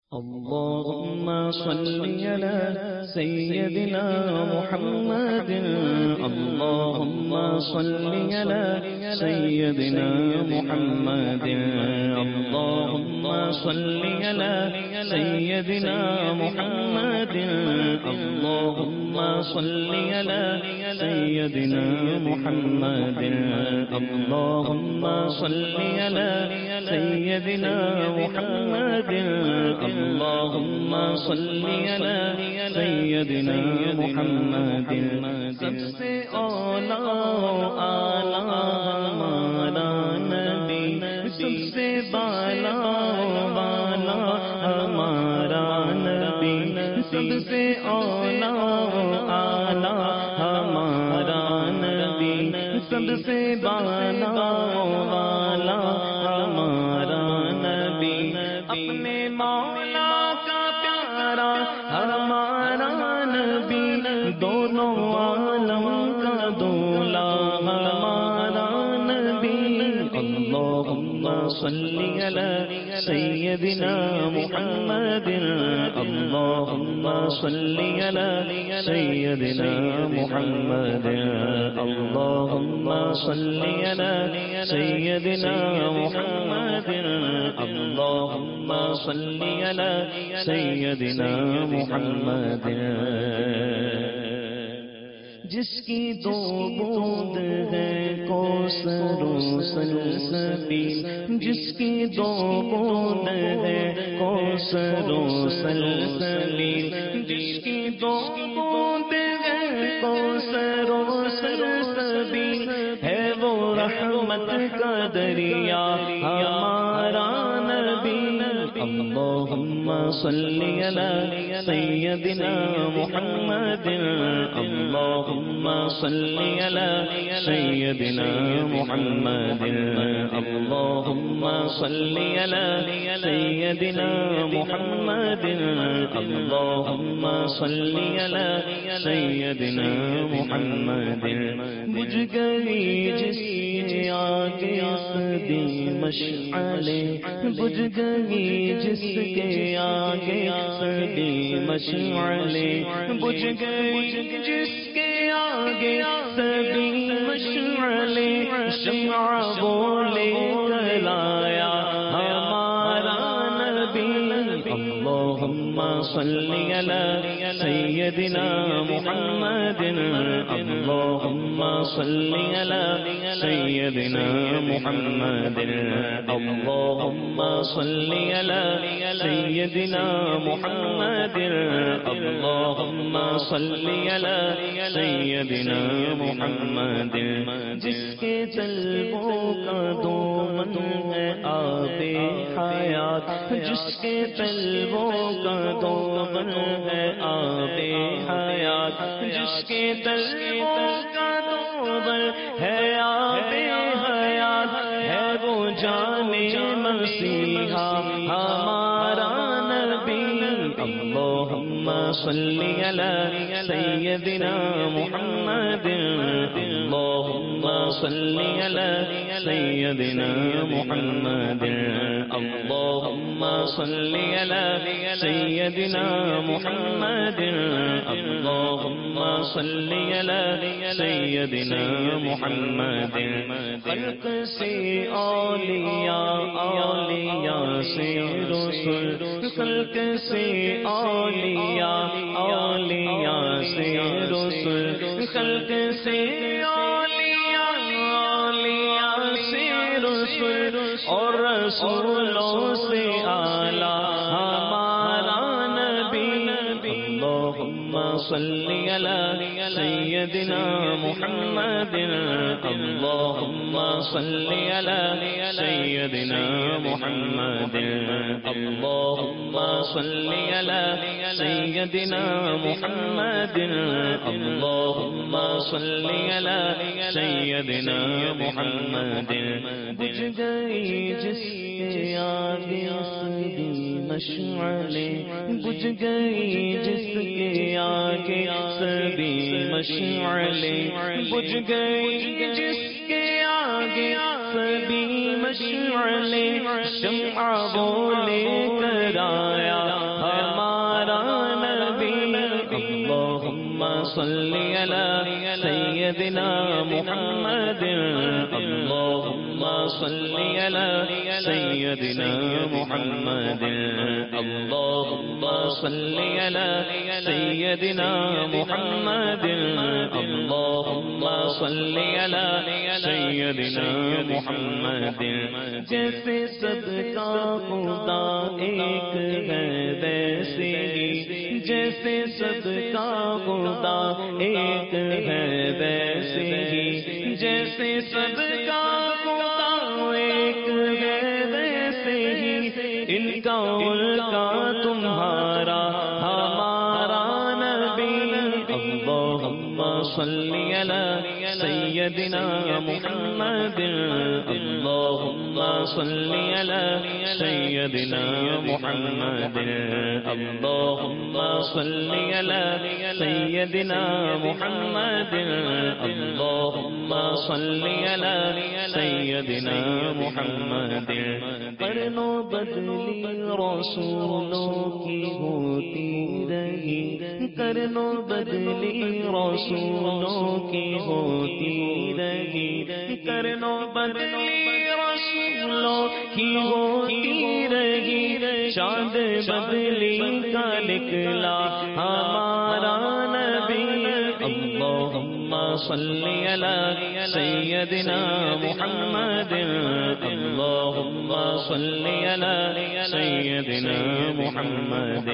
اللهم صل على سيدنا محمد. اللهم صل على سيدنا محمد. اللهم صل على سيدنا محمد. اللهم صل على سيدنا محمد. اللهم صل على سيدنا محمد. اللهم صل على سيدنا محمد. سب سے اولا ہمارا نبی، سب سے بالا ہمارا نبی، سب سے اولا ہمارا نبی، سب سے بالا ہمارا نبی، اپنے مولا کا پیارا ہمارا نبی، دونوں عالم کا دولا ہمارا نبی. اللهم صل على سيدنا محمد. اللهم صل على سيدنا محمد. اللهم صل على سيدنا محمد. اللهم صل على سيدنا محمد. جس کی دو بوند ہے کوثر و سلسبیل، جس کی دو بوند ہے کوثر و سلسبیل، جس کی دو بوند ہے کوثر و سلسبیل، ہے وہ رحمت کا دریا ہمارا نبی. اللهم صل على سيدنا محمد. اللهم صل على سيدنا محمد. اللهم صل على سيدنا محمد. اللهم صل على سيدنا محمد. بجھ گئی جس کے آگے سدی مشعلیں، بجھ گئی جس کے آگے سدی مشعلیں، بجھ گئی جس کے آگے سبھی مشعلیں، شمع وہ لے کر آیا ہمارا نبی. اللهم صل على سيدنا محمد. اللهم صل على سيدنا محمد. اللهم صل على سيدنا محمد. اللهم صل على سيدنا محمد. جس کے طلبوں کا دامن ہے آب حیات، جس کے طلبوں کا دامن ہے آب حیات، جس کے طلبوں کا دامن ہے آب حیات، ہے وہ جان مسیحا ہمارا نبی. اللهم صل على سيدنا محمد. اللهم صل على سيدنا محمد. اللهم صل على سيدنا محمد. اللهم صل على سيدنا محمد. خلق سے اولیاء، اولیاء سے رسول، خلق سے اولیاء، اولیاء سے رسول، خلق سے اولیاء، اولیاء سے رسول، اور رسولوں سے اعلیٰ ہمارا نبی. اللهم صل على سيدنا محمد. اللهم صل على سيدنا محمد. اللهم صل على سيدنا محمد. اللهم صل على سيدنا محمد. بجھ گئی جس کے آگے سبھی مشعلیں، بجھ گئی جس کے آگے سبھی مشعلیں، بجھ گئی جس کے آگے سبھی مشعلیں، شمع وہ لے کر آیا صل على سيدنا محمد اللهم صل على سيدنا محمد اللهم صل على سيدنا محمد اللهم صل على سيدنا محمد جیسے صدقہ خدا ایک ہے ویسے ہی جیسے صدقہ خدا ایک ہے ویسے ہی جیسے صدقہ خدا ایک ہے ویسے ہی ان کا تمہارا ہمارا نبی اللہم صل علی سیدنا محمد اللہم صل علی سیدنا محمد اللہم صل علی سیدنا محمد اللہم صل علی سیدنا محمد قرنوں بدلی رسولوں کی ہوتی رہی قرنوں بدلی رسولوں کی ہوتی رہی قرنوں بدلی رسولوں کی ہوتی رہی چاند بدلی کا نکلا ہمارا نبی اللہم صل علی سیدنا محمد اللہم صل علی سیدنا محمد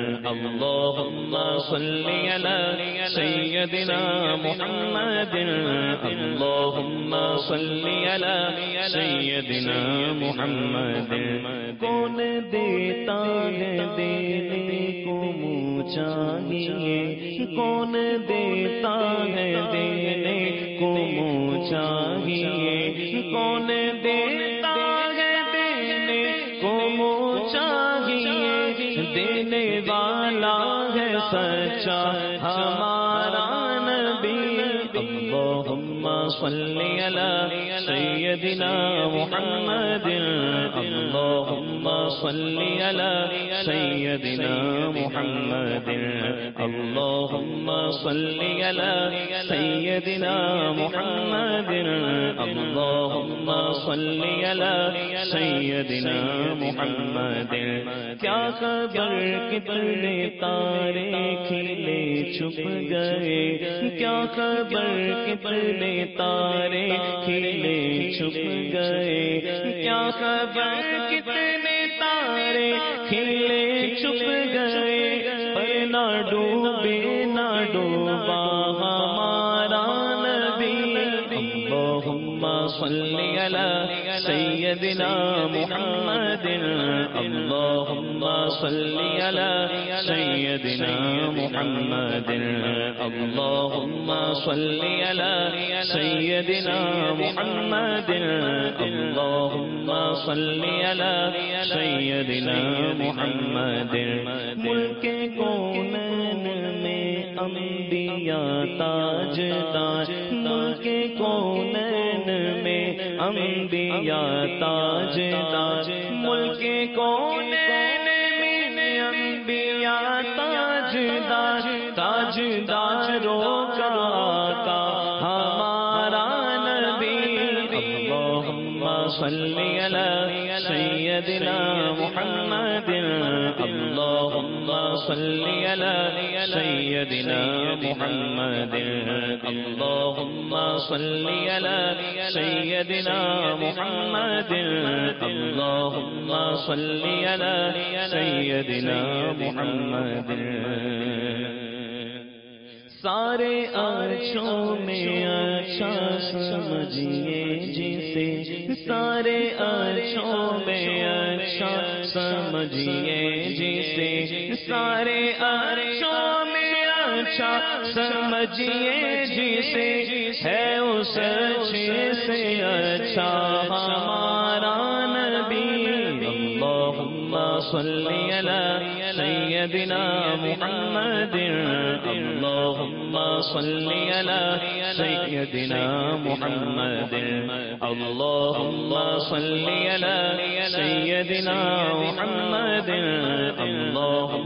اللہم صل علی سیدنا محمد اللہم صل علی سیدنا محمد کون دیتا ہے دینے کو منہ چاہیے کون دیتا ہے دینے کو منہ چاہیے کون دیتا ہے دینے کو منہ چاہیے دینے والا ہے سچا ہمارا نبی اللہم صل علی سیدنا محمد اللہم صل علی سیدنا محمد اللہم صل علی سیدنا محمد اللہم صل علی سیدنا محمد کیا خبر کتنے تارے کھلے چھپ گئے کیا خبر کتنے تارے کھلے چھپ گئے کیا خبر کتنے تارے کھلے چھپ گئے پر نہ ڈوبے نہ ڈوبا ہمارا نبی اللہم صل علی سیدنا محمد اللہم صل علی سیدنا محمد اللہم صل علی سیدنا محمد اللہم صل علی سیدنا محمد ملک کونین میں انبیاء تاجدار ملک کونین میں انبیاء تاجدار ملک کونین میں انبیاء تاجدار تاجداروں کا آقا ہمارا نبی اللہم صل علی سیدنا محمد اللہم صل علی سیدنا محمد اللہم صل علی سیدنا محمد اللہم صل علی سیدنا محمد سارے عرشوں میں اچھا سمجھیے جسے سارے عرشوں میں اچھا سمجھیے جسے سارے عرشوں میں اچھا سمجھیے جسے ہے اس اچھے سے اچھا ہمارا نبی اللہم صل علی سیدنا محمد اللہم صل علی سیدنا محمد اللہم صل علی سیدنا محمد اللہم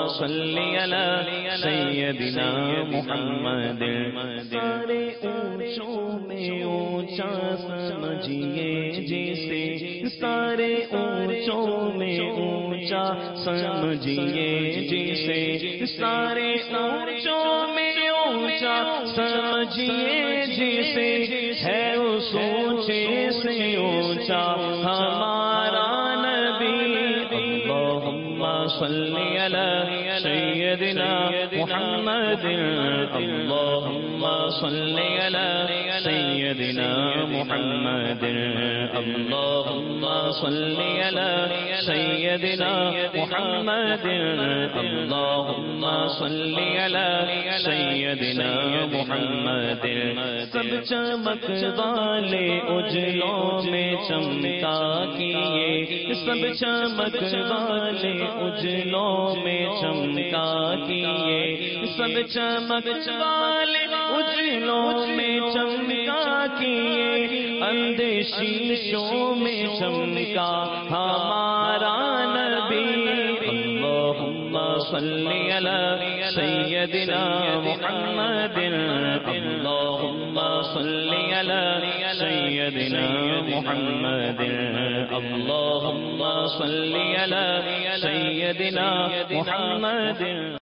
صل علی سیدنا محمد سارے اونچوں میں اونچا سمجھیے جسے سارے اونچوں میں اونچا سمجھیے جسے سارے اونچوں میں اونچا سمجھیے جسے ہے اس اونچے سے اونچا ہمارا نبی اللہم صل علی سیدنا محمد اللہم صل علی سیدنا محمد اللہم صل علی سیدنا محمد اللہم صل علی سیدنا محمد سب چمک والے اجلوں میں چمکا کیے سب چمک والے اجلوں میں چمکا کیے سب چمک والے اجلوں میں چمکا کیے اندھے شیشوں میں چمکا ہمارا نبی اللہم صل علی سیدنا محمد اللہم صل علی سیدنا محمد اللہم صل علی سیدنا محمد